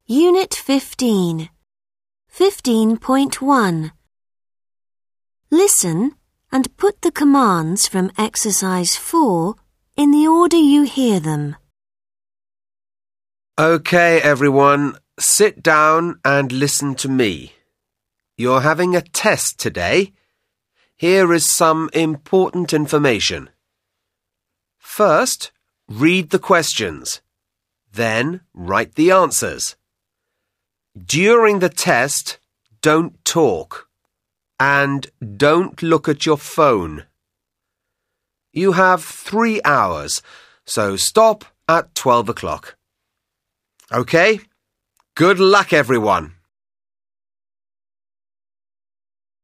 Unit 15. 15.1. Listen and put the commands from exercise 4 in the order you hear them. Okay, everyone, sit down and listen to me. You're having a test today. Here is some important information. First, read the questions. Then, write the answers. During the test, don't talk. And don't look at your phone. You have 3 hours, so stop at 12 o'clock. Okay? Good luck, everyone.